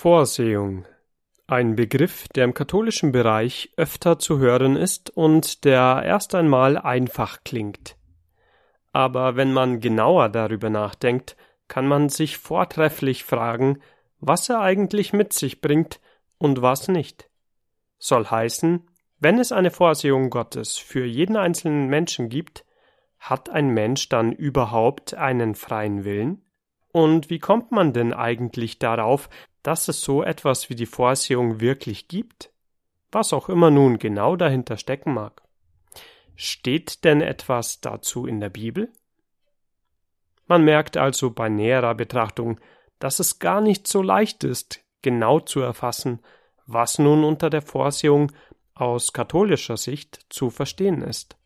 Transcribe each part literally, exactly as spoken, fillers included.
Vorsehung. Ein Begriff, der im katholischen Bereich öfter zu hören ist und der erst einmal einfach klingt. Aber wenn man genauer darüber nachdenkt, kann man sich vortrefflich fragen, was er eigentlich mit sich bringt und was nicht. Soll heißen, wenn es eine Vorsehung Gottes für jeden einzelnen Menschen gibt, hat ein Mensch dann überhaupt einen freien Willen? Und wie kommt man denn eigentlich darauf, dass es so etwas wie die Vorsehung wirklich gibt? Was auch immer nun genau dahinter stecken mag. Steht denn etwas dazu in der Bibel? Man merkt also bei näherer Betrachtung, dass es gar nicht so leicht ist, genau zu erfassen, was nun unter der Vorsehung aus katholischer Sicht zu verstehen ist.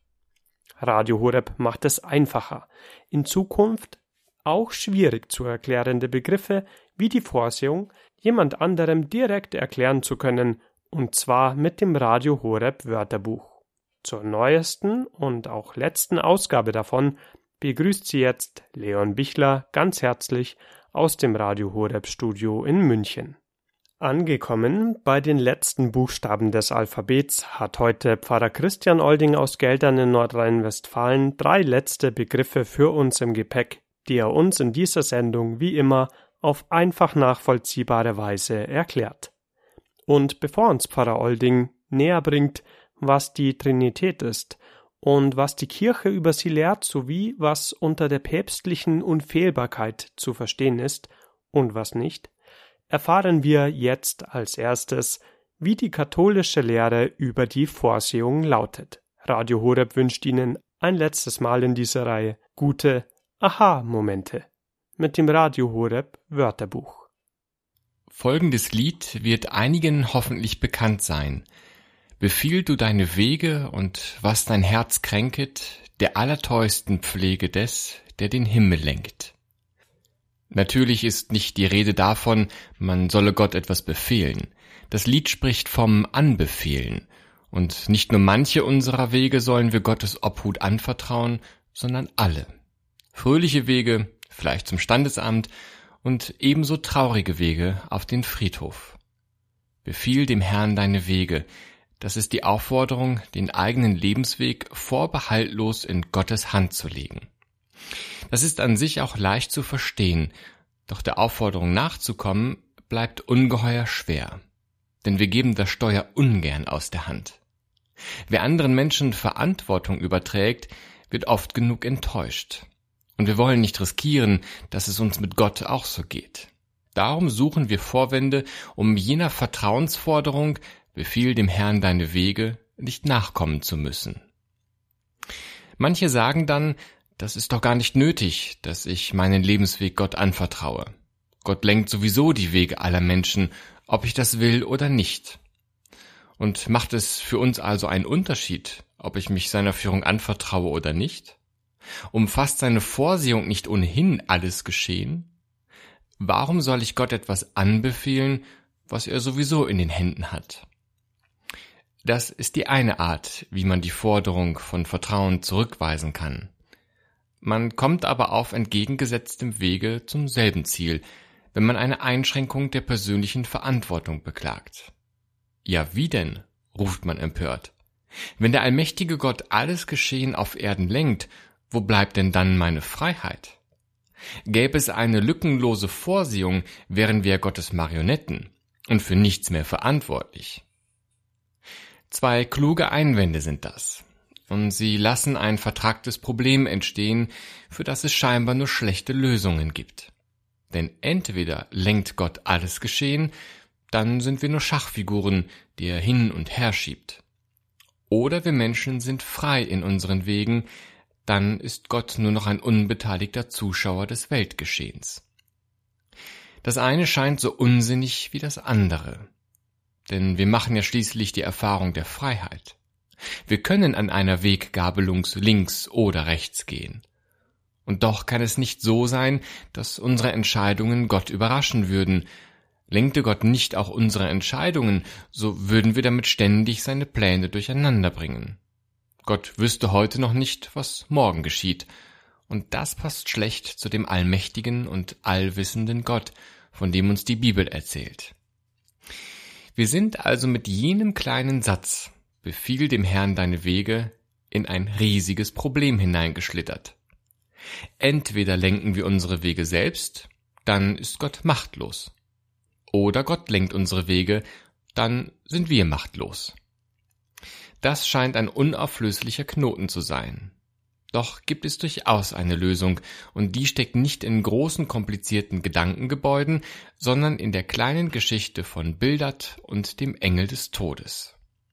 Radio Horeb macht es einfacher, in Zukunft auch schwierig zu erklärende Begriffe wie die Vorsehung jemand anderem direkt erklären zu können, und zwar mit dem Radio Horeb Wörterbuch. Zur neuesten und auch letzten Ausgabe davon begrüßt Sie jetzt Leon Bichler ganz herzlich aus dem Radio Horeb Studio in München. Angekommen bei den letzten Buchstaben des Alphabets hat heute Pfarrer Christian Olding aus Geldern in Nordrhein-Westfalen drei letzte Begriffe für uns im Gepäck, die er uns in dieser Sendung wie immer auf einfach nachvollziehbare Weise erklärt. Und bevor uns Pfarrer Olding näher bringt, was die Trinität ist und was die Kirche über sie lehrt, sowie was unter der päpstlichen Unfehlbarkeit zu verstehen ist und was nicht, erfahren wir jetzt als erstes, wie die katholische Lehre über die Vorsehung lautet. Radio Horeb wünscht Ihnen ein letztes Mal in dieser Reihe gute Aha-Momente mit dem Radio Horeb Wörterbuch. Folgendes Lied wird einigen hoffentlich bekannt sein. Befiehl du deine Wege und was dein Herz kränket, der allertreusten Pflege des, der den Himmel lenkt. Natürlich ist nicht die Rede davon, man solle Gott etwas befehlen. Das Lied spricht vom Anbefehlen. Und nicht nur manche unserer Wege sollen wir Gottes Obhut anvertrauen, sondern alle. Fröhliche Wege, vielleicht zum Standesamt, und ebenso traurige Wege auf den Friedhof. Befiehl dem Herrn deine Wege. Das ist die Aufforderung, den eigenen Lebensweg vorbehaltlos in Gottes Hand zu legen. Das ist an sich auch leicht zu verstehen, doch der Aufforderung nachzukommen, bleibt ungeheuer schwer. Denn wir geben das Steuer ungern aus der Hand. Wer anderen Menschen Verantwortung überträgt, wird oft genug enttäuscht. Und wir wollen nicht riskieren, dass es uns mit Gott auch so geht. Darum suchen wir Vorwände, um jener Vertrauensforderung, befiehl dem Herrn deine Wege, nicht nachkommen zu müssen. Manche sagen dann, das ist doch gar nicht nötig, dass ich meinen Lebensweg Gott anvertraue. Gott lenkt sowieso die Wege aller Menschen, ob ich das will oder nicht. Und macht es für uns also einen Unterschied, ob ich mich seiner Führung anvertraue oder nicht? Umfasst seine Vorsehung nicht ohnehin alles Geschehen? Warum soll ich Gott etwas anbefehlen, was er sowieso in den Händen hat? Das ist die eine Art, wie man die Forderung von Vertrauen zurückweisen kann. Man kommt aber auf entgegengesetztem Wege zum selben Ziel, wenn man eine Einschränkung der persönlichen Verantwortung beklagt. Ja, wie denn? Ruft man empört. Wenn der allmächtige Gott alles Geschehen auf Erden lenkt, wo bleibt denn dann meine Freiheit? Gäbe es eine lückenlose Vorsehung, wären wir Gottes Marionetten und für nichts mehr verantwortlich. Zwei kluge Einwände sind das. Und sie lassen ein vertracktes Problem entstehen, für das es scheinbar nur schlechte Lösungen gibt. Denn entweder lenkt Gott alles Geschehen, dann sind wir nur Schachfiguren, die er hin und her schiebt. Oder wir Menschen sind frei in unseren Wegen, dann ist Gott nur noch ein unbeteiligter Zuschauer des Weltgeschehens. Das eine scheint so unsinnig wie das andere. Denn wir machen ja schließlich die Erfahrung der Freiheit. Wir können an einer Weggabelung links oder rechts gehen. Und doch kann es nicht so sein, dass unsere Entscheidungen Gott überraschen würden. Lenkte Gott nicht auch unsere Entscheidungen, so würden wir damit ständig seine Pläne durcheinander bringen. Gott wüsste heute noch nicht, was morgen geschieht. Und das passt schlecht zu dem allmächtigen und allwissenden Gott, von dem uns die Bibel erzählt. Wir sind also mit jenem kleinen Satz, befiehl dem Herrn deine Wege, in ein riesiges Problem hineingeschlittert. Entweder lenken wir unsere Wege selbst, dann ist Gott machtlos. Oder Gott lenkt unsere Wege, dann sind wir machtlos. Das scheint ein unauflöslicher Knoten zu sein. Doch gibt es durchaus eine Lösung, und die steckt nicht in großen, komplizierten Gedankengebäuden, sondern in der kleinen Geschichte von Bildad und dem Engel des Todes.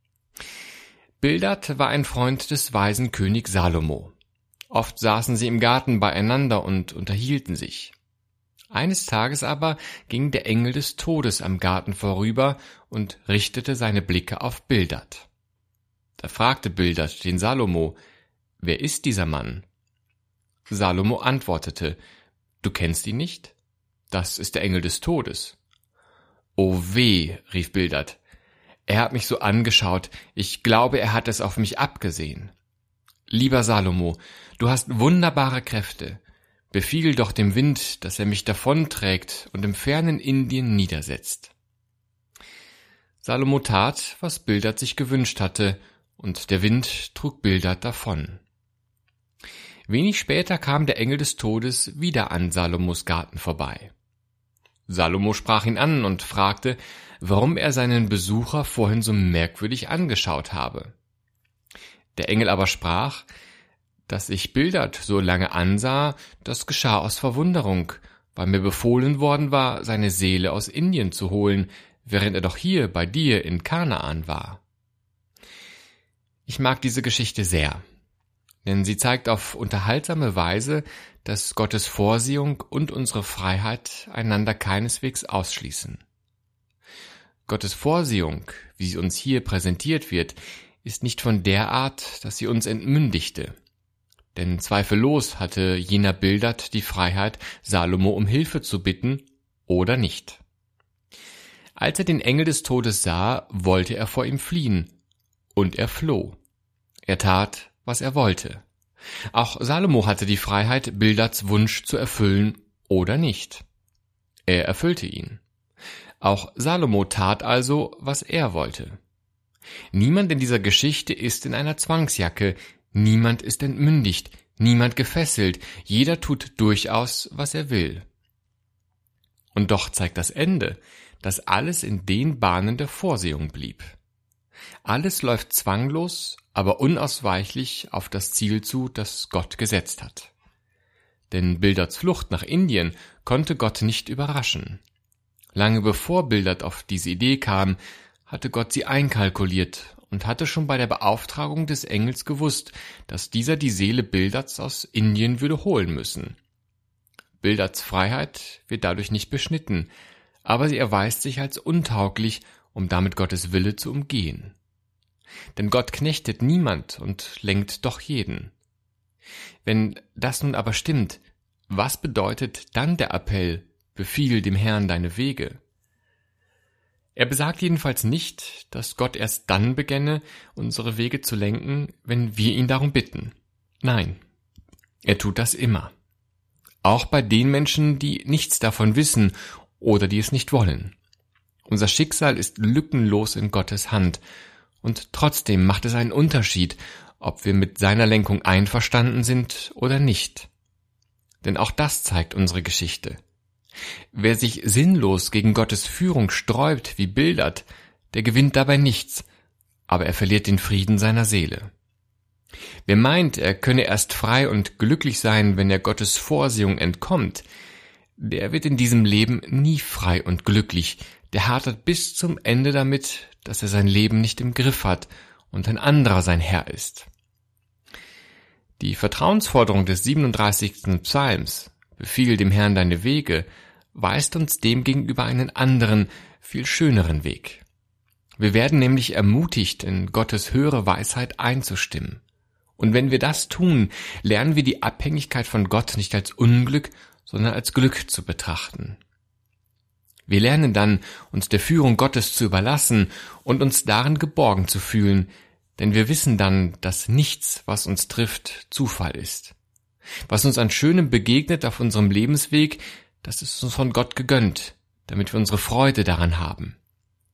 Bildad war ein Freund des weisen König Salomo. Oft saßen sie im Garten beieinander und unterhielten sich. Eines Tages aber ging der Engel des Todes am Garten vorüber und richtete seine Blicke auf Bildad. Da fragte Bildad den Salomo: Wer ist dieser Mann? Salomo antwortete: Du kennst ihn nicht? Das ist der Engel des Todes. O weh, rief Bildad. Er hat mich so angeschaut, ich glaube, er hat es auf mich abgesehen. Lieber Salomo, du hast wunderbare Kräfte. Befiehl doch dem Wind, dass er mich davonträgt und im fernen Indien niedersetzt. Salomo tat, was Bildad sich gewünscht hatte, und der Wind trug Bildad davon. Wenig später kam der Engel des Todes wieder an Salomos Garten vorbei. Salomo sprach ihn an und fragte, warum er seinen Besucher vorhin so merkwürdig angeschaut habe. Der Engel aber sprach: Dass ich Bildad so lange ansah, das geschah aus Verwunderung, weil mir befohlen worden war, seine Seele aus Indien zu holen, während er doch hier bei dir in Kanaan war. Ich mag diese Geschichte sehr, denn sie zeigt auf unterhaltsame Weise, dass Gottes Vorsehung und unsere Freiheit einander keineswegs ausschließen. Gottes Vorsehung, wie sie uns hier präsentiert wird, ist nicht von der Art, dass sie uns entmündigte. Denn zweifellos hatte jener Bildad die Freiheit, Salomo um Hilfe zu bitten oder nicht. Als er den Engel des Todes sah, wollte er vor ihm fliehen, und er floh. Er tat, was er wollte. Auch Salomo hatte die Freiheit, Bildads Wunsch zu erfüllen oder nicht. Er erfüllte ihn. Auch Salomo tat also, was er wollte. Niemand in dieser Geschichte ist in einer Zwangsjacke, niemand ist entmündigt, niemand gefesselt, jeder tut durchaus, was er will. Und doch zeigt das Ende, dass alles in den Bahnen der Vorsehung blieb. Alles läuft zwanglos, aber unausweichlich auf das Ziel zu, das Gott gesetzt hat. Denn Bildads Flucht nach Indien konnte Gott nicht überraschen. Lange bevor Bildad auf diese Idee kam, hatte Gott sie einkalkuliert und hatte schon bei der Beauftragung des Engels gewusst, dass dieser die Seele Bildads aus Indien würde holen müssen. Bildads Freiheit wird dadurch nicht beschnitten, aber sie erweist sich als untauglich, um damit Gottes Wille zu umgehen. Denn Gott knechtet niemand und lenkt doch jeden. Wenn das nun aber stimmt, was bedeutet dann der Appell, befiehl dem Herrn deine Wege? Er besagt jedenfalls nicht, dass Gott erst dann begänne, unsere Wege zu lenken, wenn wir ihn darum bitten. Nein, er tut das immer. Auch bei den Menschen, die nichts davon wissen oder die es nicht wollen. Unser Schicksal ist lückenlos in Gottes Hand, und trotzdem macht es einen Unterschied, ob wir mit seiner Lenkung einverstanden sind oder nicht. Denn auch das zeigt unsere Geschichte. Wer sich sinnlos gegen Gottes Führung sträubt wie Bildad, der gewinnt dabei nichts, aber er verliert den Frieden seiner Seele. Wer meint, er könne erst frei und glücklich sein, wenn er Gottes Vorsehung entkommt, der wird in diesem Leben nie frei und glücklich, der hadert bis zum Ende damit, dass er sein Leben nicht im Griff hat und ein anderer sein Herr ist. Die Vertrauensforderung des siebenunddreißigsten Psalms, befiehl dem Herrn deine Wege, weist uns demgegenüber einen anderen, viel schöneren Weg. Wir werden nämlich ermutigt, in Gottes höhere Weisheit einzustimmen. Und wenn wir das tun, lernen wir die Abhängigkeit von Gott nicht als Unglück, sondern als Glück zu betrachten. Wir lernen dann, uns der Führung Gottes zu überlassen und uns darin geborgen zu fühlen, denn wir wissen dann, dass nichts, was uns trifft, Zufall ist. Was uns an Schönem begegnet auf unserem Lebensweg, das ist uns von Gott gegönnt, damit wir unsere Freude daran haben.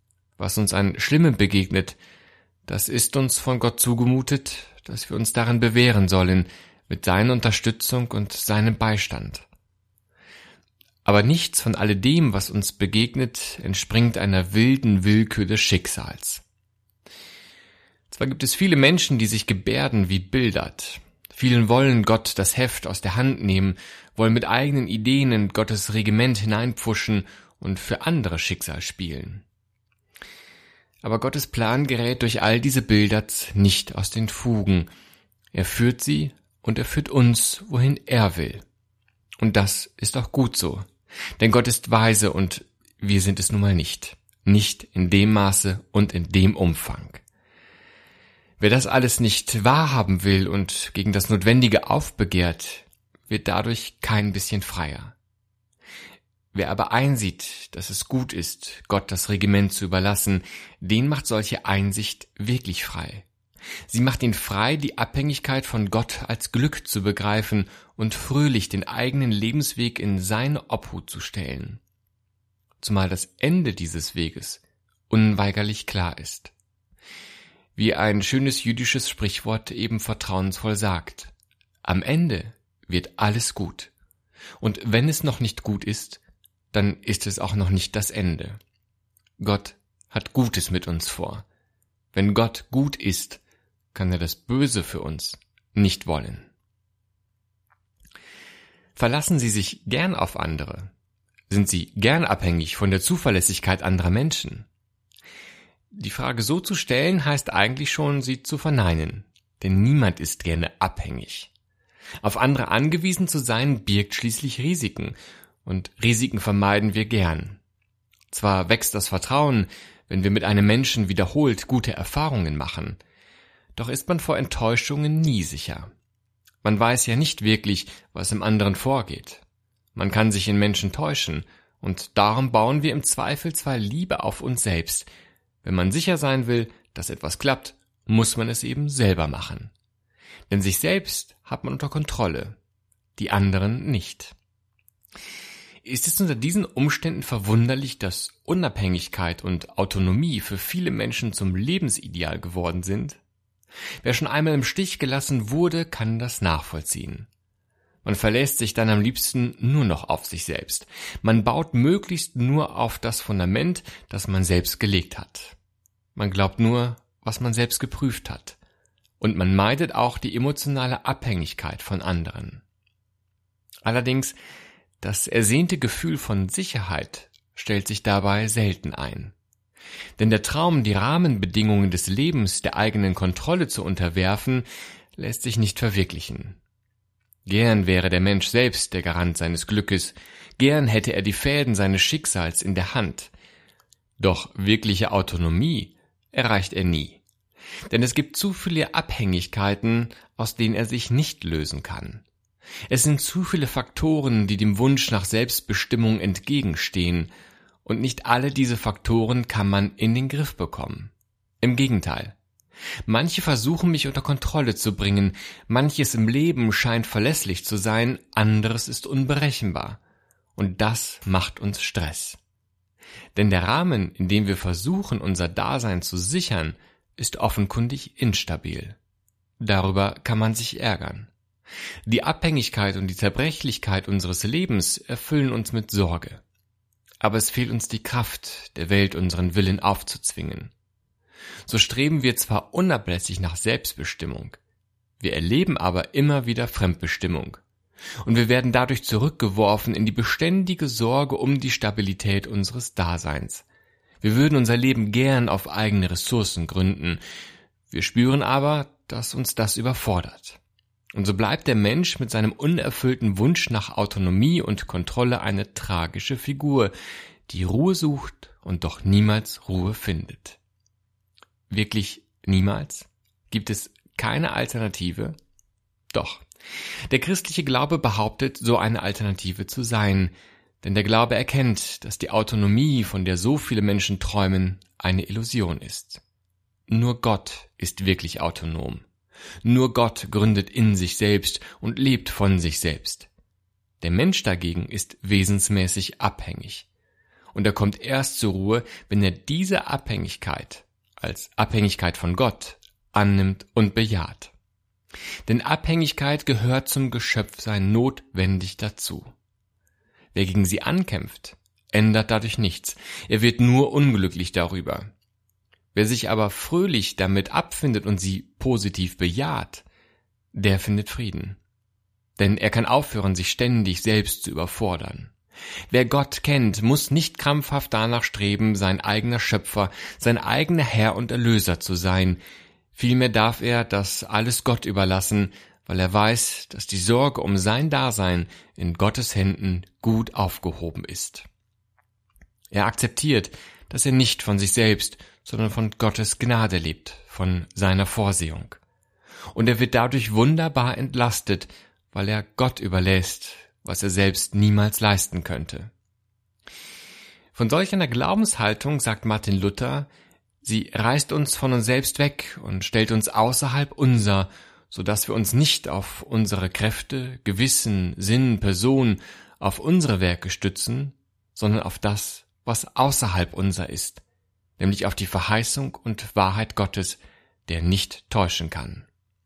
was uns an Schlimmem begegnet, das ist uns von Gott zugemutet, dass wir uns darin bewähren sollen, mit seiner Unterstützung und seinem Beistand. Aber nichts von alledem, was uns begegnet, entspringt einer wilden Willkür des Schicksals. Zwar gibt es viele Menschen, die sich gebärden wie Bildert. Vielen wollen Gott das Heft aus der Hand nehmen, wollen mit eigenen Ideen in Gottes Regiment hineinpfuschen und für andere Schicksal spielen. Aber Gottes Plan gerät durch all diese Bilderts nicht aus den Fugen. Er führt sie und er führt uns, wohin er will. Und das ist auch gut so. Denn Gott ist weise und wir sind es nun mal nicht. Nicht in dem Maße und in dem Umfang. Wer das alles nicht wahrhaben will und gegen das Notwendige aufbegehrt, wird dadurch kein bisschen freier. Wer aber einsieht, dass es gut ist, Gott das Regiment zu überlassen, den macht solche Einsicht wirklich frei. Sie macht ihn frei, die Abhängigkeit von Gott als Glück zu begreifen und fröhlich den eigenen Lebensweg in seine Obhut zu stellen. Zumal das Ende dieses Weges unweigerlich klar ist. Wie ein schönes jüdisches Sprichwort eben vertrauensvoll sagt: Am Ende wird alles gut. Und wenn es noch nicht gut ist, dann ist es auch noch nicht das Ende. Gott hat Gutes mit uns vor. Wenn Gott gut ist, kann er das Böse für uns nicht wollen. Verlassen Sie sich gern auf andere? Sind Sie gern abhängig von der Zuverlässigkeit anderer Menschen? Die Frage so zu stellen, heißt eigentlich schon, sie zu verneinen. Denn niemand ist gerne abhängig. Auf andere angewiesen zu sein, birgt schließlich Risiken. Und Risiken vermeiden wir gern. Zwar wächst das Vertrauen, wenn wir mit einem Menschen wiederholt gute Erfahrungen machen, doch ist man vor Enttäuschungen nie sicher. Man weiß ja nicht wirklich, was im anderen vorgeht. Man kann sich in Menschen täuschen, und darum bauen wir im Zweifelsfall lieber auf uns selbst. Wenn man sicher sein will, dass etwas klappt, muss man es eben selber machen. Denn sich selbst hat man unter Kontrolle, die anderen nicht. Ist es unter diesen Umständen verwunderlich, dass Unabhängigkeit und Autonomie für viele Menschen zum Lebensideal geworden sind? Wer schon einmal im Stich gelassen wurde, kann das nachvollziehen. Man verlässt sich dann am liebsten nur noch auf sich selbst. Man baut möglichst nur auf das Fundament, das man selbst gelegt hat. Man glaubt nur, was man selbst geprüft hat. Und man meidet auch die emotionale Abhängigkeit von anderen. Allerdings, das ersehnte Gefühl von Sicherheit stellt sich dabei selten ein. Denn der Traum, die Rahmenbedingungen des Lebens der eigenen Kontrolle zu unterwerfen, lässt sich nicht verwirklichen. Gern wäre der Mensch selbst der Garant seines Glückes, gern hätte er die Fäden seines Schicksals in der Hand. Doch wirkliche Autonomie erreicht er nie. Denn es gibt zu viele Abhängigkeiten, aus denen er sich nicht lösen kann. Es sind zu viele Faktoren, die dem Wunsch nach Selbstbestimmung entgegenstehen, und nicht alle diese Faktoren kann man in den Griff bekommen. Im Gegenteil. Manche versuchen mich unter Kontrolle zu bringen, manches im Leben scheint verlässlich zu sein, anderes ist unberechenbar. Und das macht uns Stress. Denn der Rahmen, in dem wir versuchen, unser Dasein zu sichern, ist offenkundig instabil. Darüber kann man sich ärgern. Die Abhängigkeit und die Zerbrechlichkeit unseres Lebens erfüllen uns mit Sorge. Aber es fehlt uns die Kraft, der Welt unseren Willen aufzuzwingen. So streben wir zwar unablässig nach Selbstbestimmung, wir erleben aber immer wieder Fremdbestimmung. Und wir werden dadurch zurückgeworfen in die beständige Sorge um die Stabilität unseres Daseins. Wir würden unser Leben gern auf eigene Ressourcen gründen. Wir spüren aber, dass uns das überfordert. Und so bleibt der Mensch mit seinem unerfüllten Wunsch nach Autonomie und Kontrolle eine tragische Figur, die Ruhe sucht und doch niemals Ruhe findet. Wirklich niemals? Gibt es keine Alternative? Doch. Der christliche Glaube behauptet, so eine Alternative zu sein, denn der Glaube erkennt, dass die Autonomie, von der so viele Menschen träumen, eine Illusion ist. Nur Gott ist wirklich autonom. Nur Gott gründet in sich selbst und lebt von sich selbst. Der Mensch dagegen ist wesensmäßig abhängig. Und er kommt erst zur Ruhe, wenn er diese Abhängigkeit als Abhängigkeit von Gott annimmt und bejaht. Denn Abhängigkeit gehört zum Geschöpfsein notwendig dazu. Wer gegen sie ankämpft, ändert dadurch nichts. Er wird nur unglücklich darüber. Wer sich aber fröhlich damit abfindet und sie positiv bejaht, der findet Frieden. Denn er kann aufhören, sich ständig selbst zu überfordern. Wer Gott kennt, muss nicht krampfhaft danach streben, sein eigener Schöpfer, sein eigener Herr und Erlöser zu sein. Vielmehr darf er das alles Gott überlassen, weil er weiß, dass die Sorge um sein Dasein in Gottes Händen gut aufgehoben ist. Er akzeptiert, dass er nicht von sich selbst, sondern von Gottes Gnade lebt, von seiner Vorsehung. Und er wird dadurch wunderbar entlastet, weil er Gott überlässt, was er selbst niemals leisten könnte. Von solch einer Glaubenshaltung, sagt Martin Luther, sie reißt uns von uns selbst weg und stellt uns außerhalb unser, so dass wir uns nicht auf unsere Kräfte, Gewissen, Sinn, Person, auf unsere Werke stützen, sondern auf das, was außerhalb unser ist, nämlich auf die Verheißung und Wahrheit Gottes, der nicht täuschen kann.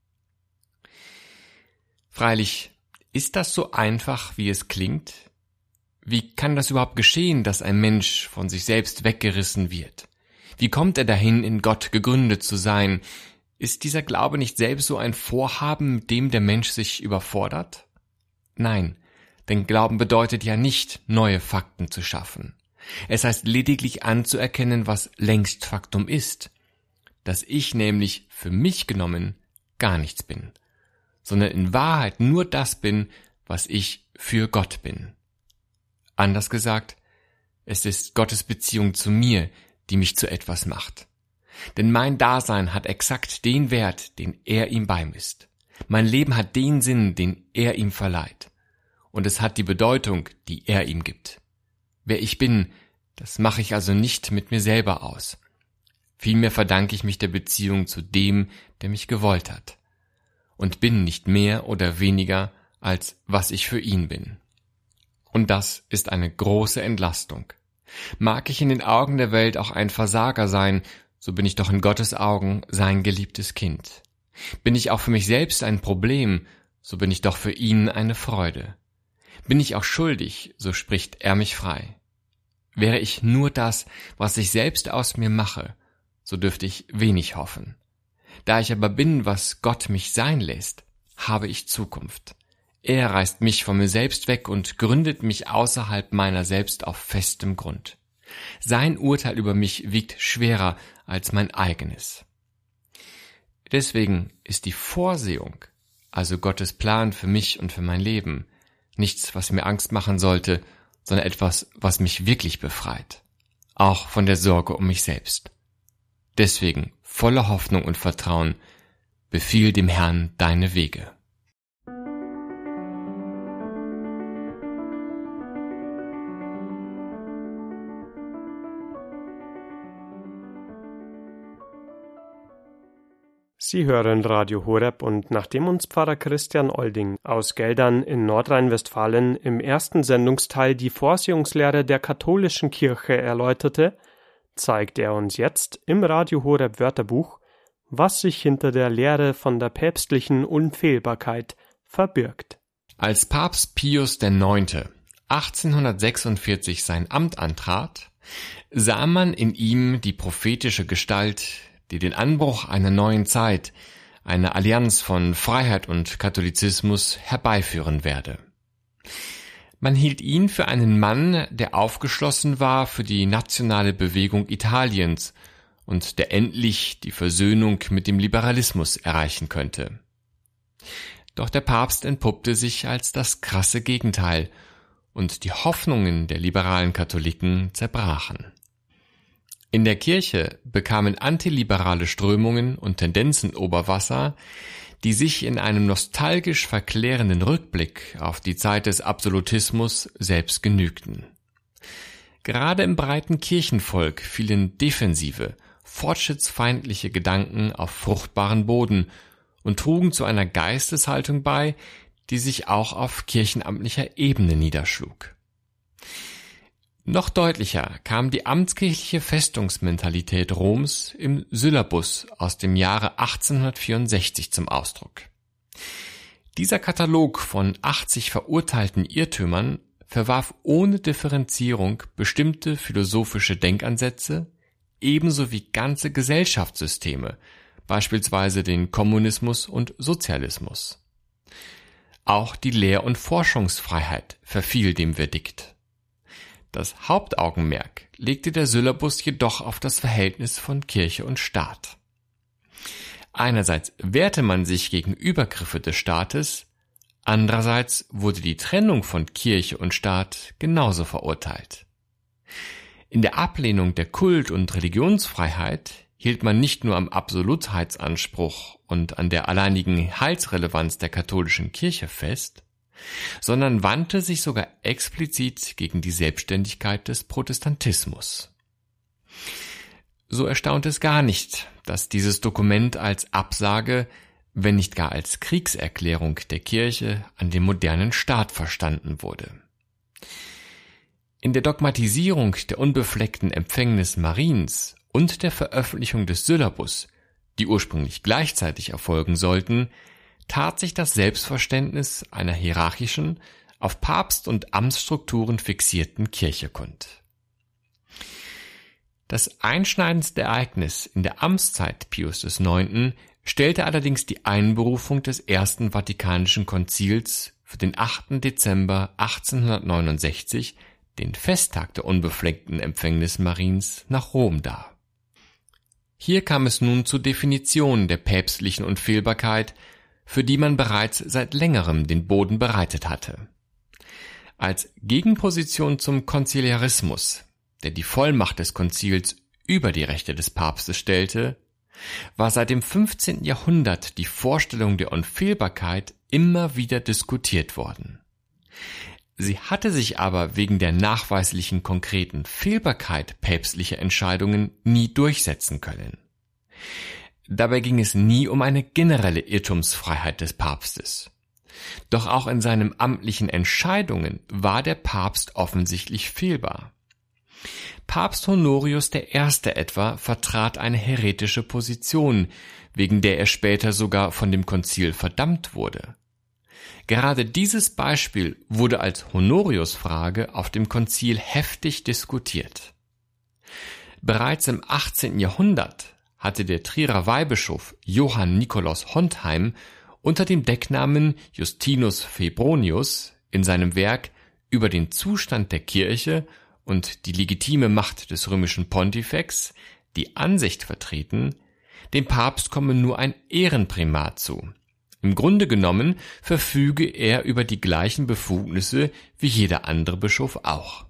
Freilich, ist das so einfach, wie es klingt? Wie kann das überhaupt geschehen, dass ein Mensch von sich selbst weggerissen wird? Wie kommt er dahin, in Gott gegründet zu sein? Ist dieser Glaube nicht selbst so ein Vorhaben, mit dem der Mensch sich überfordert? Nein, denn Glauben bedeutet ja nicht, neue Fakten zu schaffen. Es heißt lediglich anzuerkennen, was längst Faktum ist, dass ich nämlich für mich genommen gar nichts bin, sondern in Wahrheit nur das bin, was ich für Gott bin. Anders gesagt, es ist Gottes Beziehung zu mir, die mich zu etwas macht. Denn mein Dasein hat exakt den Wert, den er ihm beimisst. Mein Leben hat den Sinn, den er ihm verleiht. Und es hat die Bedeutung, die er ihm gibt. Wer ich bin, das mache ich also nicht mit mir selber aus. Vielmehr verdanke ich mich der Beziehung zu dem, der mich gewollt hat. Und bin nicht mehr oder weniger, als was ich für ihn bin. Und das ist eine große Entlastung. Mag ich in den Augen der Welt auch ein Versager sein, so bin ich doch in Gottes Augen sein geliebtes Kind. Bin ich auch für mich selbst ein Problem, so bin ich doch für ihn eine Freude. Bin ich auch schuldig, so spricht er mich frei. Wäre ich nur das, was ich selbst aus mir mache, so dürfte ich wenig hoffen. Da ich aber bin, was Gott mich sein lässt, habe ich Zukunft. Er reißt mich von mir selbst weg und gründet mich außerhalb meiner selbst auf festem Grund. Sein Urteil über mich wiegt schwerer als mein eigenes. Deswegen ist die Vorsehung, also Gottes Plan für mich und für mein Leben, nichts, was mir Angst machen sollte, sondern etwas, was mich wirklich befreit. Auch von der Sorge um mich selbst. Deswegen, voller Hoffnung und Vertrauen, befiehl dem Herrn deine Wege. Sie hören Radio Horeb und nachdem uns Pfarrer Christian Olding aus Geldern in Nordrhein-Westfalen im ersten Sendungsteil die Vorsehungslehre der katholischen Kirche erläuterte, zeigt er uns jetzt im Radio Horeb Wörterbuch, was sich hinter der Lehre von der päpstlichen Unfehlbarkeit verbirgt. Als Papst Pius der Neunte achtzehnhundertsechsundvierzig sein Amt antrat, sah man in ihm die prophetische Gestalt, die den Anbruch einer neuen Zeit, einer Allianz von Freiheit und Katholizismus herbeiführen werde. Man hielt ihn für einen Mann, der aufgeschlossen war für die nationale Bewegung Italiens und der endlich die Versöhnung mit dem Liberalismus erreichen könnte. Doch der Papst entpuppte sich als das krasse Gegenteil und die Hoffnungen der liberalen Katholiken zerbrachen. In der Kirche bekamen antiliberale Strömungen und Tendenzen Oberwasser, die sich in einem nostalgisch verklärenden Rückblick auf die Zeit des Absolutismus selbst genügten. Gerade im breiten Kirchenvolk fielen defensive, fortschrittsfeindliche Gedanken auf fruchtbaren Boden und trugen zu einer Geisteshaltung bei, die sich auch auf kirchenamtlicher Ebene niederschlug. Noch deutlicher kam die amtskirchliche Festungsmentalität Roms im Syllabus aus dem Jahre achtzehnhundertvierundsechzig zum Ausdruck. Dieser Katalog von achtzig verurteilten Irrtümern verwarf ohne Differenzierung bestimmte philosophische Denkansätze, ebenso wie ganze Gesellschaftssysteme, beispielsweise den Kommunismus und Sozialismus. Auch die Lehr- und Forschungsfreiheit verfiel dem Verdikt. Das Hauptaugenmerk legte der Syllabus jedoch auf das Verhältnis von Kirche und Staat. Einerseits wehrte man sich gegen Übergriffe des Staates, andererseits wurde die Trennung von Kirche und Staat genauso verurteilt. In der Ablehnung der Kult- und Religionsfreiheit hielt man nicht nur am Absolutheitsanspruch und an der alleinigen Heilsrelevanz der katholischen Kirche fest, sondern wandte sich sogar explizit gegen die Selbstständigkeit des Protestantismus. So erstaunt es gar nicht, dass dieses Dokument als Absage, wenn nicht gar als Kriegserklärung der Kirche an den modernen Staat verstanden wurde. In der Dogmatisierung der unbefleckten Empfängnis Mariens und der Veröffentlichung des Syllabus, die ursprünglich gleichzeitig erfolgen sollten, tat sich das Selbstverständnis einer hierarchischen, auf Papst- und Amtsstrukturen fixierten Kirche kund. Das einschneidendste Ereignis in der Amtszeit Pius des Neunten stellte allerdings die Einberufung des Ersten Vatikanischen Konzils für den achten Dezember achtzehnhundertneunundsechzig, den Festtag der unbefleckten Empfängnis Mariens, nach Rom dar. Hier kam es nun zur Definition der päpstlichen Unfehlbarkeit, für die man bereits seit längerem den Boden bereitet hatte. Als Gegenposition zum Konziliarismus, der die Vollmacht des Konzils über die Rechte des Papstes stellte, war seit dem fünfzehnten Jahrhundert die Vorstellung der Unfehlbarkeit immer wieder diskutiert worden. Sie hatte sich aber wegen der nachweislichen konkreten Fehlbarkeit päpstlicher Entscheidungen nie durchsetzen können. Dabei ging es nie um eine generelle Irrtumsfreiheit des Papstes. Doch auch in seinen amtlichen Entscheidungen war der Papst offensichtlich fehlbar. Papst Honorius der Erste etwa vertrat eine häretische Position, wegen der er später sogar von dem Konzil verdammt wurde. Gerade dieses Beispiel wurde als Honorius-Frage auf dem Konzil heftig diskutiert. Bereits im achtzehnten Jahrhundert hatte der Trierer Weihbischof Johann Nikolaus Hontheim unter dem Decknamen Justinus Febronius in seinem Werk über den Zustand der Kirche und die legitime Macht des römischen Pontifex die Ansicht vertreten, dem Papst komme nur ein Ehrenprimat zu. Im Grunde genommen verfüge er über die gleichen Befugnisse wie jeder andere Bischof auch.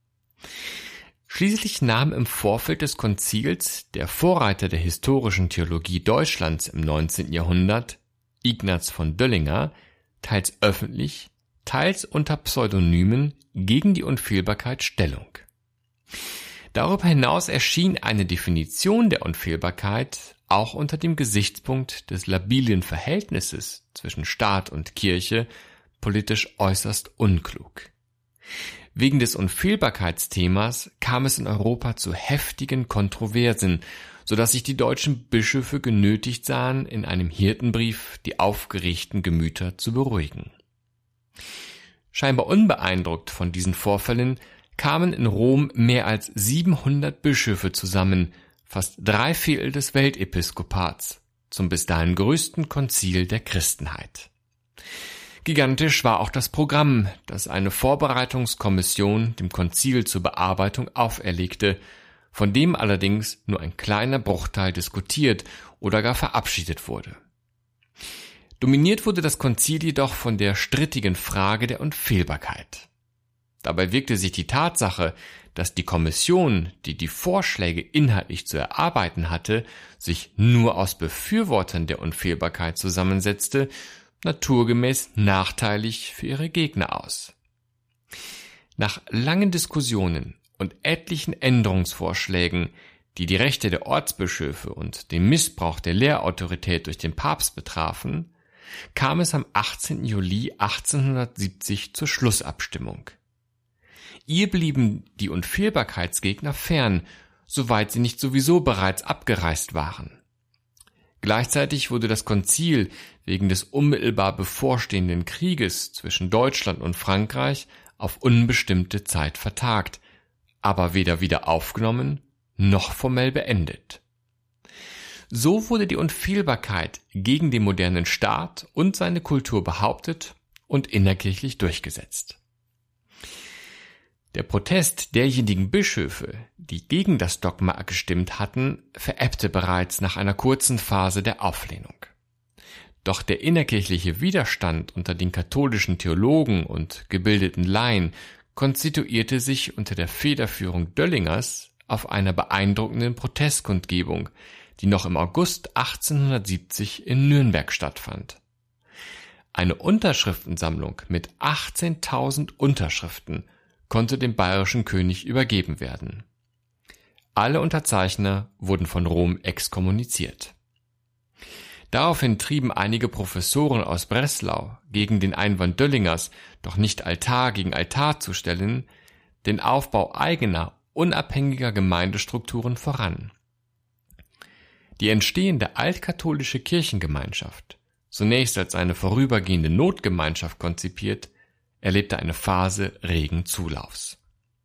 Schließlich nahm im Vorfeld des Konzils der Vorreiter der historischen Theologie Deutschlands im neunzehnten Jahrhundert, Ignaz von Döllinger, teils öffentlich, teils unter Pseudonymen gegen die Unfehlbarkeit Stellung. Darüber hinaus erschien eine Definition der Unfehlbarkeit auch unter dem Gesichtspunkt des labilen Verhältnisses zwischen Staat und Kirche politisch äußerst unklug. Wegen des Unfehlbarkeitsthemas kam es in Europa zu heftigen Kontroversen, so dass sich die deutschen Bischöfe genötigt sahen, in einem Hirtenbrief die aufgeregten Gemüter zu beruhigen. Scheinbar unbeeindruckt von diesen Vorfällen kamen in Rom mehr als siebenhundert Bischöfe zusammen, fast drei Viertel des Weltepiskopats, zum bis dahin größten Konzil der Christenheit. Gigantisch war auch das Programm, das eine Vorbereitungskommission dem Konzil zur Bearbeitung auferlegte, von dem allerdings nur ein kleiner Bruchteil diskutiert oder gar verabschiedet wurde. Dominiert wurde das Konzil jedoch von der strittigen Frage der Unfehlbarkeit. Dabei wirkte sich die Tatsache, dass die Kommission, die die Vorschläge inhaltlich zu erarbeiten hatte, sich nur aus Befürwortern der Unfehlbarkeit zusammensetzte, naturgemäß nachteilig für ihre Gegner aus. Nach langen Diskussionen und etlichen Änderungsvorschlägen, die die Rechte der Ortsbischöfe und den Missbrauch der Lehrautorität durch den Papst betrafen, kam es am achtzehnten Juli achtzehnhundertsiebzig zur Schlussabstimmung. Ihr blieben die Unfehlbarkeitsgegner fern, soweit sie nicht sowieso bereits abgereist waren. Gleichzeitig wurde das Konzil wegen des unmittelbar bevorstehenden Krieges zwischen Deutschland und Frankreich auf unbestimmte Zeit vertagt, aber weder wieder aufgenommen noch formell beendet. So wurde die Unfehlbarkeit gegen den modernen Staat und seine Kultur behauptet und innerkirchlich durchgesetzt. Der Protest derjenigen Bischöfe, die gegen das Dogma gestimmt hatten, verebbte bereits nach einer kurzen Phase der Auflehnung. Doch der innerkirchliche Widerstand unter den katholischen Theologen und gebildeten Laien konstituierte sich unter der Federführung Döllingers auf einer beeindruckenden Protestkundgebung, die noch im August achtzehnhundertsiebzig in Nürnberg stattfand. Eine Unterschriftensammlung mit achtzehntausend Unterschriften konnte dem bayerischen König übergeben werden. Alle Unterzeichner wurden von Rom exkommuniziert. Daraufhin trieben einige Professoren aus Breslau gegen den Einwand Döllingers, doch nicht Altar gegen Altar zu stellen, den Aufbau eigener, unabhängiger Gemeindestrukturen voran. Die entstehende altkatholische Kirchengemeinschaft, zunächst als eine vorübergehende Notgemeinschaft konzipiert, erlebte eine Phase regen Zulaufs.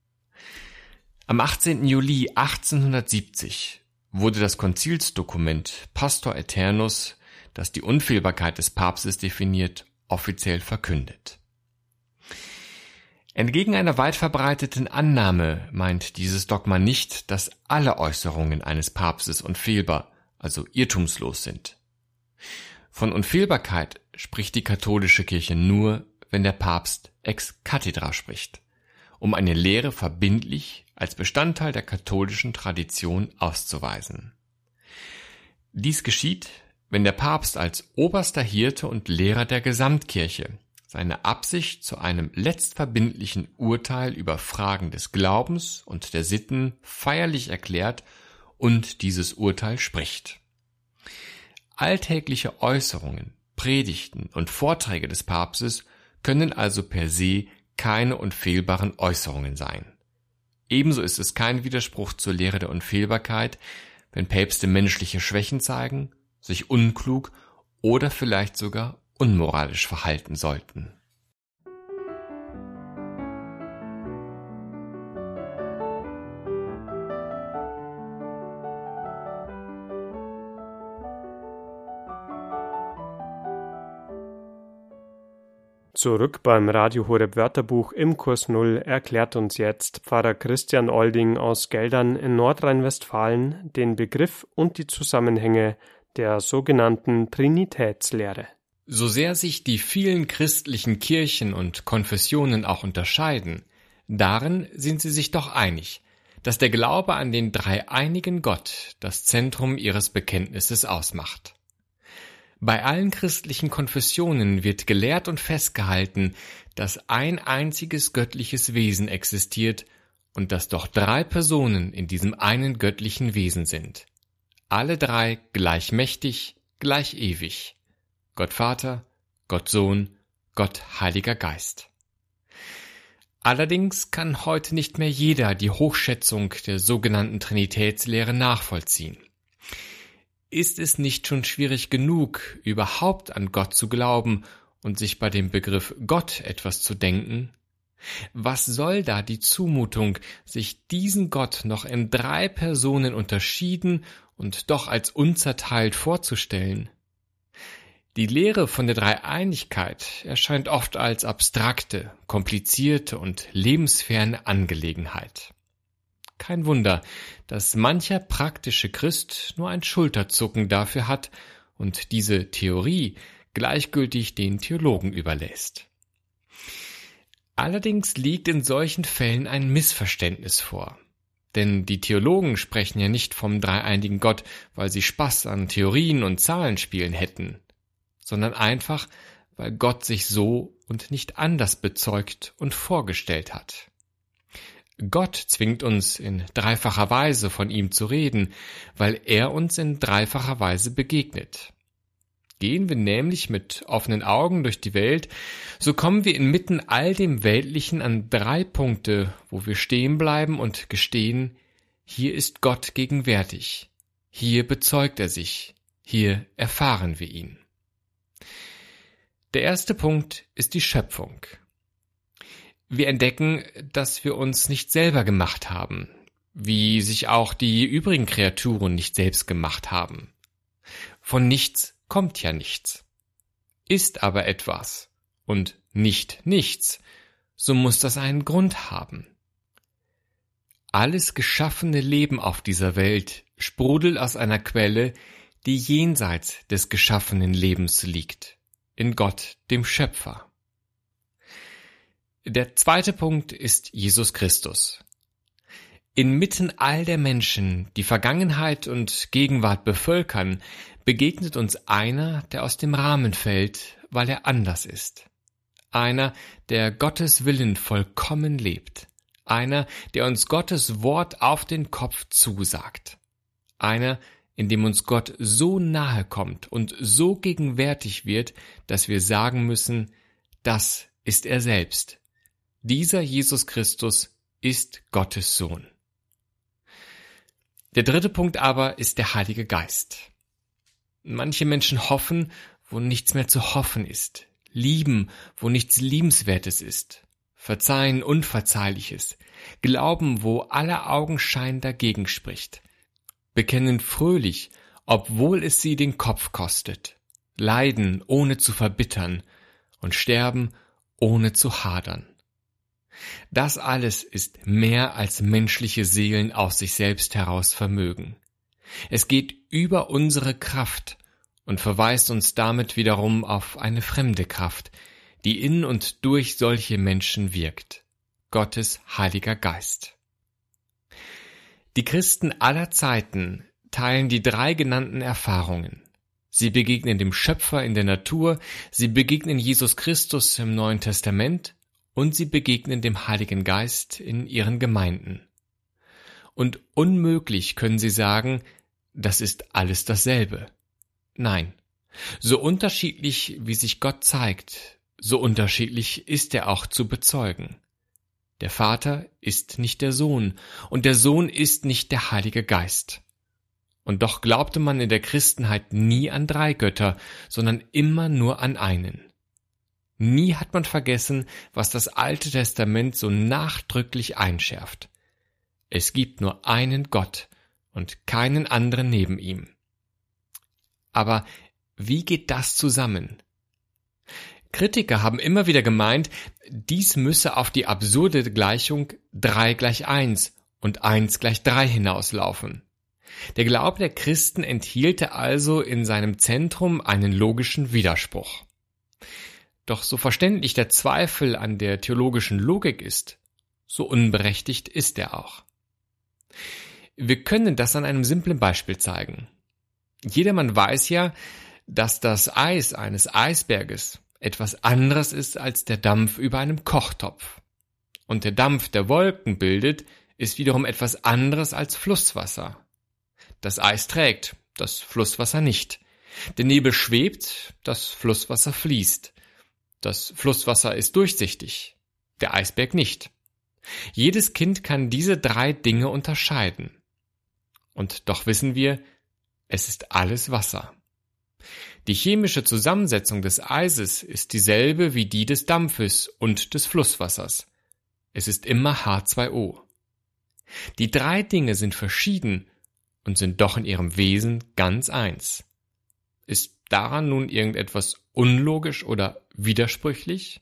Am achtzehnten Juli achtzehnhundertsiebzig wurde das Konzilsdokument Pastor Aeternus, das die Unfehlbarkeit des Papstes definiert, offiziell verkündet. Entgegen einer weit verbreiteten Annahme meint dieses Dogma nicht, dass alle Äußerungen eines Papstes unfehlbar, also irrtumslos sind. Von Unfehlbarkeit spricht die katholische Kirche nur, wenn der Papst ex cathedra spricht, um eine Lehre verbindlich als Bestandteil der katholischen Tradition auszuweisen. Dies geschieht, wenn der Papst als oberster Hirte und Lehrer der Gesamtkirche seine Absicht zu einem letztverbindlichen Urteil über Fragen des Glaubens und der Sitten feierlich erklärt und dieses Urteil spricht. Alltägliche Äußerungen, Predigten und Vorträge des Papstes können also per se keine unfehlbaren Äußerungen sein. Ebenso ist es kein Widerspruch zur Lehre der Unfehlbarkeit, wenn Päpste menschliche Schwächen zeigen, sich unklug oder vielleicht sogar unmoralisch verhalten sollten. Zurück beim Radio Horeb Wörterbuch im Kurs Null erklärt uns jetzt Pfarrer Christian Olding aus Geldern in Nordrhein-Westfalen den Begriff und die Zusammenhänge der sogenannten Trinitätslehre. So sehr sich die vielen christlichen Kirchen und Konfessionen auch unterscheiden, darin sind sie sich doch einig, dass der Glaube an den dreieinigen Gott das Zentrum ihres Bekenntnisses ausmacht. Bei allen christlichen Konfessionen wird gelehrt und festgehalten, dass ein einziges göttliches Wesen existiert und dass doch drei Personen in diesem einen göttlichen Wesen sind. Alle drei gleich mächtig, gleich ewig. Gott Vater, Gott Sohn, Gott Heiliger Geist. Allerdings kann heute nicht mehr jeder die Hochschätzung der sogenannten Trinitätslehre nachvollziehen. Ist es nicht schon schwierig genug, überhaupt an Gott zu glauben und sich bei dem Begriff Gott etwas zu denken? Was soll da die Zumutung, sich diesen Gott noch in drei Personen unterschieden und doch als unzerteilt vorzustellen? Die Lehre von der Dreieinigkeit erscheint oft als abstrakte, komplizierte und lebensferne Angelegenheit. Kein Wunder, dass mancher praktische Christ nur ein Schulterzucken dafür hat und diese Theorie gleichgültig den Theologen überlässt. Allerdings liegt in solchen Fällen ein Missverständnis vor. Denn die Theologen sprechen ja nicht vom dreieinigen Gott, weil sie Spaß an Theorien und Zahlenspielen hätten, sondern einfach, weil Gott sich so und nicht anders bezeugt und vorgestellt hat. Gott zwingt uns in dreifacher Weise von ihm zu reden, weil er uns in dreifacher Weise begegnet. Gehen wir nämlich mit offenen Augen durch die Welt, so kommen wir inmitten all dem Weltlichen an drei Punkte, wo wir stehen bleiben und gestehen, hier ist Gott gegenwärtig, hier bezeugt er sich, hier erfahren wir ihn. Der erste Punkt ist die Schöpfung. Wir entdecken, dass wir uns nicht selber gemacht haben, wie sich auch die übrigen Kreaturen nicht selbst gemacht haben. Von nichts kommt ja nichts. Ist aber etwas und nicht nichts, so muss das einen Grund haben. Alles geschaffene Leben auf dieser Welt sprudelt aus einer Quelle, die jenseits des geschaffenen Lebens liegt, in Gott, dem Schöpfer. Der zweite Punkt ist Jesus Christus. Inmitten all der Menschen, die Vergangenheit und Gegenwart bevölkern, begegnet uns einer, der aus dem Rahmen fällt, weil er anders ist. Einer, der Gottes Willen vollkommen lebt. Einer, der uns Gottes Wort auf den Kopf zusagt. Einer, in dem uns Gott so nahe kommt und so gegenwärtig wird, dass wir sagen müssen, das ist er selbst. Dieser Jesus Christus ist Gottes Sohn. Der dritte Punkt aber ist der Heilige Geist. Manche Menschen hoffen, wo nichts mehr zu hoffen ist, lieben, wo nichts Liebenswertes ist, verzeihen Unverzeihliches, glauben, wo aller Augenschein dagegen spricht, bekennen fröhlich, obwohl es sie den Kopf kostet, leiden, ohne zu verbittern und sterben, ohne zu hadern. Das alles ist mehr als menschliche Seelen aus sich selbst heraus vermögen. Es geht über unsere Kraft und verweist uns damit wiederum auf eine fremde Kraft, die in und durch solche Menschen wirkt. Gottes Heiliger Geist. Die Christen aller Zeiten teilen die drei genannten Erfahrungen. Sie begegnen dem Schöpfer in der Natur, sie begegnen Jesus Christus im Neuen Testament und sie begegnen dem Heiligen Geist in ihren Gemeinden. Und unmöglich können sie sagen, das ist alles dasselbe. Nein, so unterschiedlich wie sich Gott zeigt, so unterschiedlich ist er auch zu bezeugen. Der Vater ist nicht der Sohn und der Sohn ist nicht der Heilige Geist. Und doch glaubte man in der Christenheit nie an drei Götter, sondern immer nur an einen. Nie hat man vergessen, was das Alte Testament so nachdrücklich einschärft. Es gibt nur einen Gott und keinen anderen neben ihm. Aber wie geht das zusammen? Kritiker haben immer wieder gemeint, dies müsse auf die absurde Gleichung drei gleich eins und eins gleich drei hinauslaufen. Der Glaube der Christen enthielte also in seinem Zentrum einen logischen Widerspruch. Doch so verständlich der Zweifel an der theologischen Logik ist, so unberechtigt ist er auch. Wir können das an einem simplen Beispiel zeigen. Jedermann weiß ja, dass das Eis eines Eisberges etwas anderes ist als der Dampf über einem Kochtopf. Und der Dampf, der Wolken bildet, ist wiederum etwas anderes als Flusswasser. Das Eis trägt, das Flusswasser nicht. Der Nebel schwebt, das Flusswasser fließt. Das Flusswasser ist durchsichtig, der Eisberg nicht. Jedes Kind kann diese drei Dinge unterscheiden. Und doch wissen wir, es ist alles Wasser. Die chemische Zusammensetzung des Eises ist dieselbe wie die des Dampfes und des Flusswassers. Es ist immer H zwei O. Die drei Dinge sind verschieden und sind doch in ihrem Wesen ganz eins. Ist daran nun irgendetwas unlogisch oder widersprüchlich?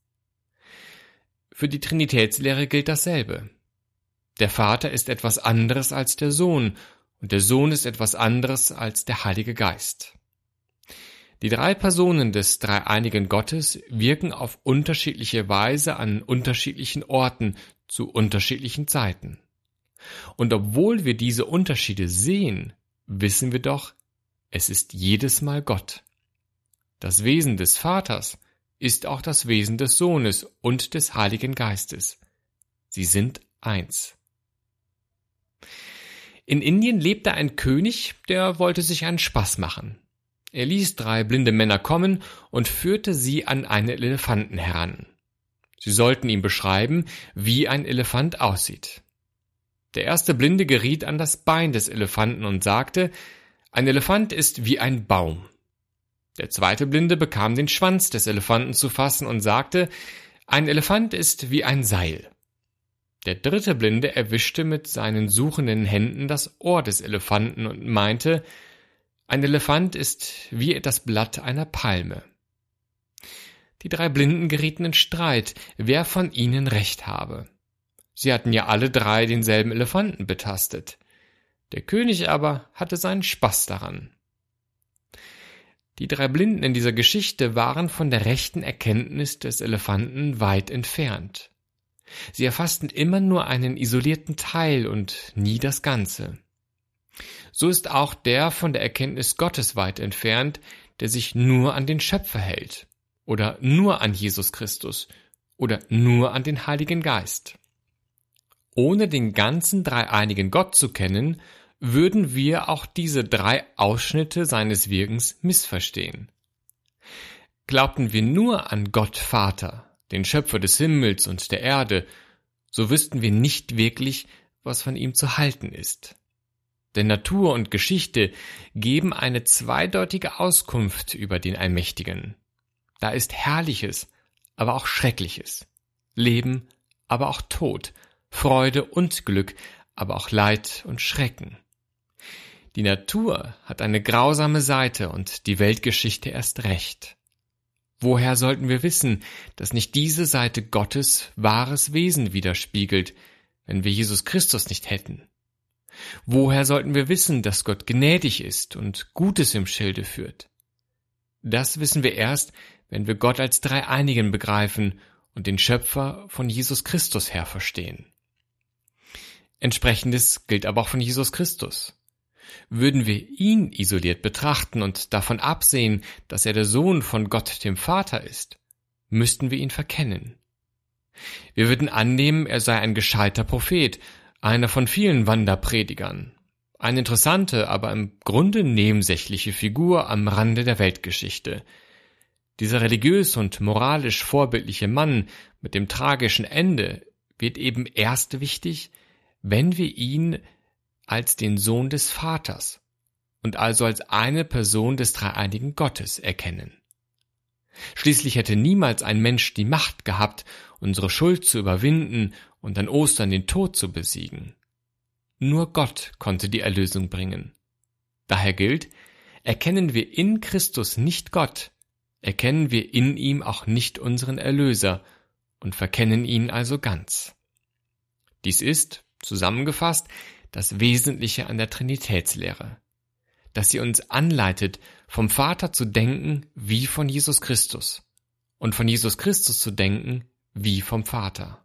Für die Trinitätslehre gilt dasselbe. Der Vater ist etwas anderes als der Sohn und der Sohn ist etwas anderes als der Heilige Geist. Die drei Personen des dreieinigen Gottes wirken auf unterschiedliche Weise an unterschiedlichen Orten zu unterschiedlichen Zeiten. Und obwohl wir diese Unterschiede sehen, wissen wir doch, es ist jedes Mal Gott. Das Wesen des Vaters ist auch das Wesen des Sohnes und des Heiligen Geistes. Sie sind eins. In Indien lebte ein König, der wollte sich einen Spaß machen. Er ließ drei blinde Männer kommen und führte sie an einen Elefanten heran. Sie sollten ihm beschreiben, wie ein Elefant aussieht. Der erste Blinde geriet an das Bein des Elefanten und sagte, ein Elefant ist wie ein Baum. Der zweite Blinde bekam den Schwanz des Elefanten zu fassen und sagte, ein Elefant ist wie ein Seil. Der dritte Blinde erwischte mit seinen suchenden Händen das Ohr des Elefanten und meinte, ein Elefant ist wie das Blatt einer Palme. Die drei Blinden gerieten in Streit, wer von ihnen recht habe. Sie hatten ja alle drei denselben Elefanten betastet. Der König aber hatte seinen Spaß daran. Die drei Blinden in dieser Geschichte waren von der rechten Erkenntnis des Elefanten weit entfernt. Sie erfassten immer nur einen isolierten Teil und nie das Ganze. So ist auch der von der Erkenntnis Gottes weit entfernt, der sich nur an den Schöpfer hält oder nur an Jesus Christus oder nur an den Heiligen Geist. Ohne den ganzen dreieinigen Gott zu kennen, würden wir auch diese drei Ausschnitte seines Wirkens missverstehen. Glaubten wir nur an Gott Vater, den Schöpfer des Himmels und der Erde, so wüssten wir nicht wirklich, was von ihm zu halten ist. Denn Natur und Geschichte geben eine zweideutige Auskunft über den Allmächtigen. Da ist Herrliches, aber auch Schreckliches, Leben, aber auch Tod, Freude und Glück, aber auch Leid und Schrecken. Die Natur hat eine grausame Seite und die Weltgeschichte erst recht. Woher sollten wir wissen, dass nicht diese Seite Gottes wahres Wesen widerspiegelt, wenn wir Jesus Christus nicht hätten? Woher sollten wir wissen, dass Gott gnädig ist und Gutes im Schilde führt? Das wissen wir erst, wenn wir Gott als Dreieinigen begreifen und den Schöpfer von Jesus Christus her verstehen. Entsprechendes gilt aber auch von Jesus Christus. Würden wir ihn isoliert betrachten und davon absehen, dass er der Sohn von Gott dem Vater ist, müssten wir ihn verkennen. Wir würden annehmen, er sei ein gescheiter Prophet, einer von vielen Wanderpredigern, eine interessante, aber im Grunde nebensächliche Figur am Rande der Weltgeschichte. Dieser religiös und moralisch vorbildliche Mann mit dem tragischen Ende wird eben erst wichtig, wenn wir ihn als den Sohn des Vaters und also als eine Person des dreieinigen Gottes erkennen. Schließlich hätte niemals ein Mensch die Macht gehabt, unsere Schuld zu überwinden und an Ostern den Tod zu besiegen. Nur Gott konnte die Erlösung bringen. Daher gilt, erkennen wir in Christus nicht Gott, erkennen wir in ihm auch nicht unseren Erlöser und verkennen ihn also ganz. Dies ist, zusammengefasst, das Wesentliche an der Trinitätslehre, dass sie uns anleitet, vom Vater zu denken wie von Jesus Christus und von Jesus Christus zu denken wie vom Vater.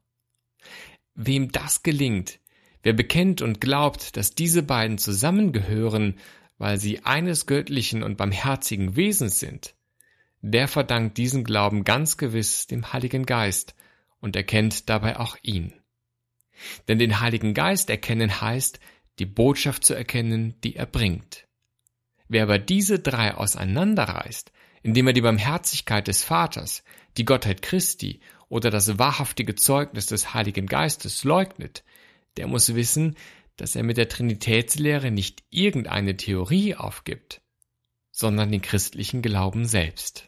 Wem das gelingt, wer bekennt und glaubt, dass diese beiden zusammengehören, weil sie eines göttlichen und barmherzigen Wesens sind, der verdankt diesen Glauben ganz gewiss dem Heiligen Geist und erkennt dabei auch ihn. Denn den Heiligen Geist erkennen heißt, die Botschaft zu erkennen, die er bringt. Wer aber diese drei auseinanderreißt, indem er die Barmherzigkeit des Vaters, die Gottheit Christi oder das wahrhaftige Zeugnis des Heiligen Geistes leugnet, der muss wissen, dass er mit der Trinitätslehre nicht irgendeine Theorie aufgibt, sondern den christlichen Glauben selbst.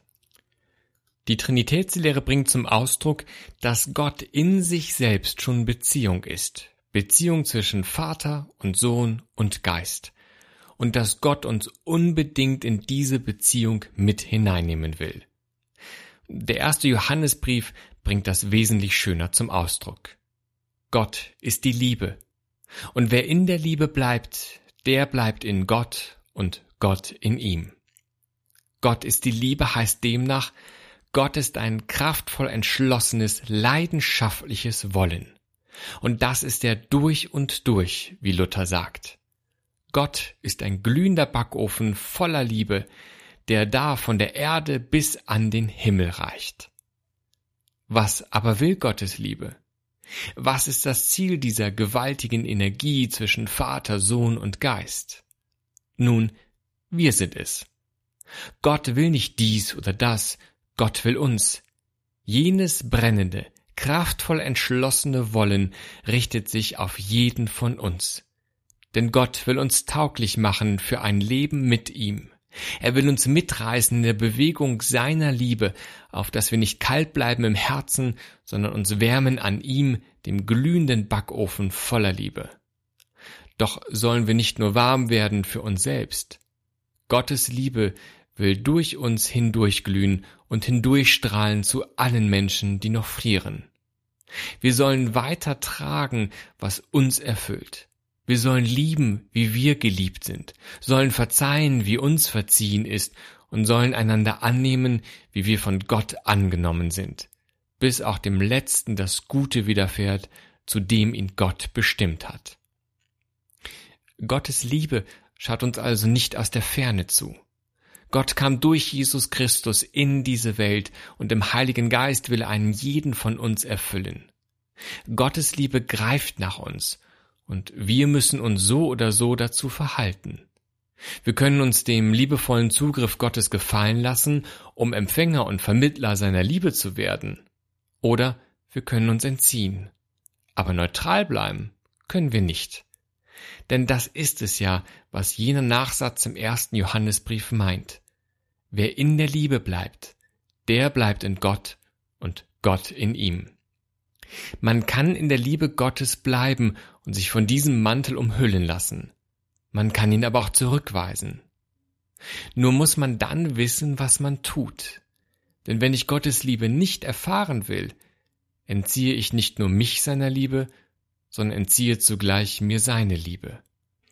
Die Trinitätslehre bringt zum Ausdruck, dass Gott in sich selbst schon Beziehung ist, Beziehung zwischen Vater und Sohn und Geist, und dass Gott uns unbedingt in diese Beziehung mit hineinnehmen will. Der erste Johannesbrief bringt das wesentlich schöner zum Ausdruck. Gott ist die Liebe, und wer in der Liebe bleibt, der bleibt in Gott und Gott in ihm. Gott ist die Liebe heißt demnach, Gott ist ein kraftvoll entschlossenes, leidenschaftliches Wollen. Und das ist er durch und durch, wie Luther sagt. Gott ist ein glühender Backofen voller Liebe, der da von der Erde bis an den Himmel reicht. Was aber will Gottes Liebe? Was ist das Ziel dieser gewaltigen Energie zwischen Vater, Sohn und Geist? Nun, wir sind es. Gott will nicht dies oder das, Gott will uns. Jenes brennende, kraftvoll entschlossene Wollen richtet sich auf jeden von uns. Denn Gott will uns tauglich machen für ein Leben mit ihm. Er will uns mitreißen in der Bewegung seiner Liebe, auf dass wir nicht kalt bleiben im Herzen, sondern uns wärmen an ihm, dem glühenden Backofen voller Liebe. Doch sollen wir nicht nur warm werden für uns selbst. Gottes Liebe will durch uns hindurchglühen und hindurchstrahlen zu allen Menschen, die noch frieren. Wir sollen weiter tragen, was uns erfüllt. Wir sollen lieben, wie wir geliebt sind, sollen verzeihen, wie uns verziehen ist, und sollen einander annehmen, wie wir von Gott angenommen sind, bis auch dem Letzten das Gute widerfährt, zu dem ihn Gott bestimmt hat. Gottes Liebe schaut uns also nicht aus der Ferne zu. Gott kam durch Jesus Christus in diese Welt, und im Heiligen Geist will er einen jeden von uns erfüllen. Gottes Liebe greift nach uns, und wir müssen uns so oder so dazu verhalten. Wir können uns dem liebevollen Zugriff Gottes gefallen lassen, um Empfänger und Vermittler seiner Liebe zu werden. Oder wir können uns entziehen. Aber neutral bleiben können wir nicht. Denn das ist es ja, was jener Nachsatz im ersten Johannesbrief meint. Wer in der Liebe bleibt, der bleibt in Gott und Gott in ihm. Man kann in der Liebe Gottes bleiben und sich von diesem Mantel umhüllen lassen. Man kann ihn aber auch zurückweisen. Nur muss man dann wissen, was man tut. Denn wenn ich Gottes Liebe nicht erfahren will, entziehe ich nicht nur mich seiner Liebe, sondern entziehe zugleich mir seine Liebe.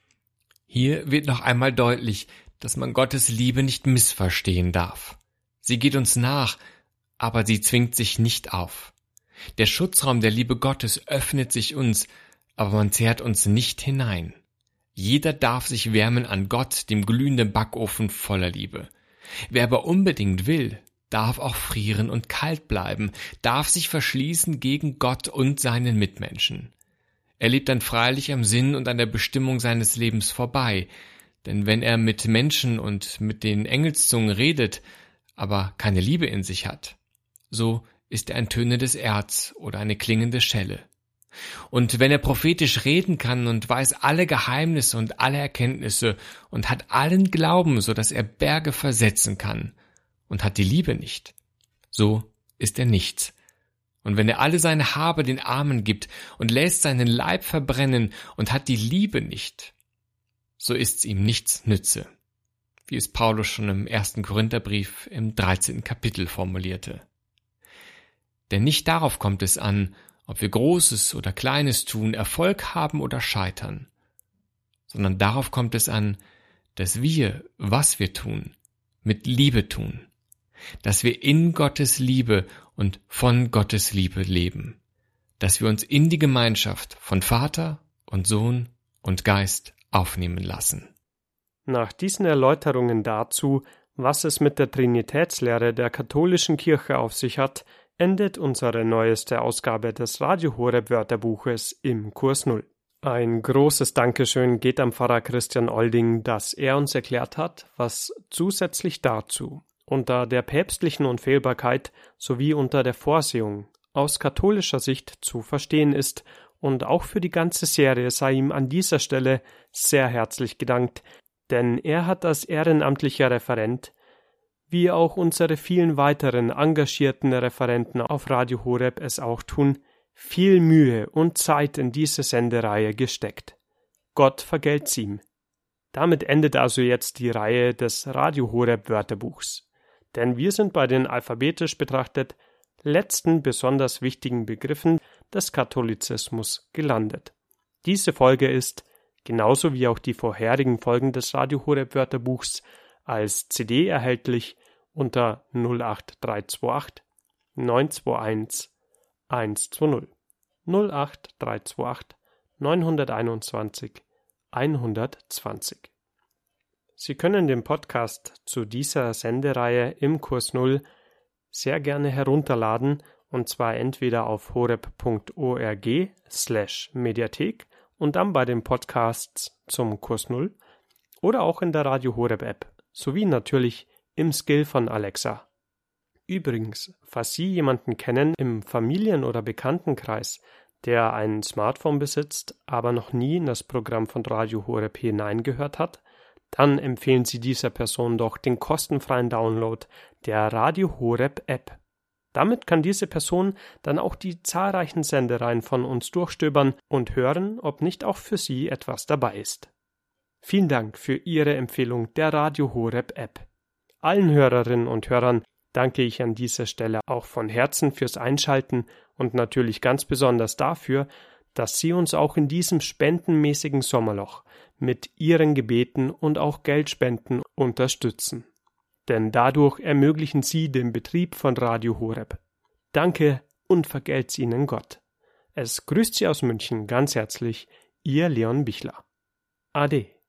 Hier wird noch einmal deutlich, dass man Gottes Liebe nicht missverstehen darf. Sie geht uns nach, aber sie zwingt sich nicht auf. Der Schutzraum der Liebe Gottes öffnet sich uns, aber man zerrt uns nicht hinein. Jeder darf sich wärmen an Gott, dem glühenden Backofen voller Liebe. Wer aber unbedingt will, darf auch frieren und kalt bleiben, darf sich verschließen gegen Gott und seinen Mitmenschen. Er lebt dann freilich am Sinn und an der Bestimmung seines Lebens vorbei, denn wenn er mit Menschen und mit den Engelszungen redet, aber keine Liebe in sich hat, so ist er ein tönendes Erz oder eine klingende Schelle. Und wenn er prophetisch reden kann und weiß alle Geheimnisse und alle Erkenntnisse und hat allen Glauben, so dass er Berge versetzen kann und hat die Liebe nicht, so ist er nichts. Und wenn er alle seine Habe den Armen gibt und lässt seinen Leib verbrennen und hat die Liebe nicht, so ist's ihm nichts nütze, wie es Paulus schon im ersten Korintherbrief im dreizehnten Kapitel formulierte. Denn nicht darauf kommt es an, ob wir Großes oder Kleines tun, Erfolg haben oder scheitern, sondern darauf kommt es an, dass wir, was wir tun, mit Liebe tun, dass wir in Gottes Liebe und von Gottes Liebe leben, dass wir uns in die Gemeinschaft von Vater und Sohn und Geist aufnehmen lassen. Nach diesen Erläuterungen dazu, was es mit der Trinitätslehre der katholischen Kirche auf sich hat, endet unsere neueste Ausgabe des Radio Horeb Wörterbuches im Kurs Null. Ein großes Dankeschön geht am Pfarrer Christian Olding, dass er uns erklärt hat, was zusätzlich dazu unter der päpstlichen Unfehlbarkeit sowie unter der Vorsehung aus katholischer Sicht zu verstehen ist, und auch für die ganze Serie sei ihm an dieser Stelle sehr herzlich gedankt, denn er hat als ehrenamtlicher Referent, wie auch unsere vielen weiteren engagierten Referenten auf Radio Horeb es auch tun, viel Mühe und Zeit in diese Sendereihe gesteckt. Gott vergelt's ihm. Damit endet also jetzt die Reihe des Radio Horeb Wörterbuchs. Denn wir sind bei den alphabetisch betrachtet letzten besonders wichtigen Begriffen des Katholizismus gelandet. Diese Folge ist, genauso wie auch die vorherigen Folgen des Radio Horeb Wörterbuchs, als C D erhältlich unter null acht drei zwei acht neun zwei eins eins zwei null null acht drei zwei acht neun eins eins eins zwanzig. Sie können den Podcast zu dieser Sendereihe im Kurs Null sehr gerne herunterladen, und zwar entweder auf horeb punkt org slash Mediathek und dann bei den Podcasts zum Kurs Null oder auch in der Radio Horeb App, sowie natürlich im Skill von Alexa. Übrigens, falls Sie jemanden kennen im Familien- oder Bekanntenkreis, der ein Smartphone besitzt, aber noch nie in das Programm von Radio Horeb hineingehört hat, dann empfehlen Sie dieser Person doch den kostenfreien Download der Radio Horeb App. Damit kann diese Person dann auch die zahlreichen Sendereien von uns durchstöbern und hören, ob nicht auch für Sie etwas dabei ist. Vielen Dank für Ihre Empfehlung der Radio Horeb App. Allen Hörerinnen und Hörern danke ich an dieser Stelle auch von Herzen fürs Einschalten und natürlich ganz besonders dafür, dass Sie uns auch in diesem spendenmäßigen Sommerloch mit Ihren Gebeten und auch Geldspenden unterstützen. Denn dadurch ermöglichen Sie den Betrieb von Radio Horeb. Danke und vergelt's Ihnen Gott. Es grüßt Sie aus München ganz herzlich, Ihr Leon Bichler. Ade.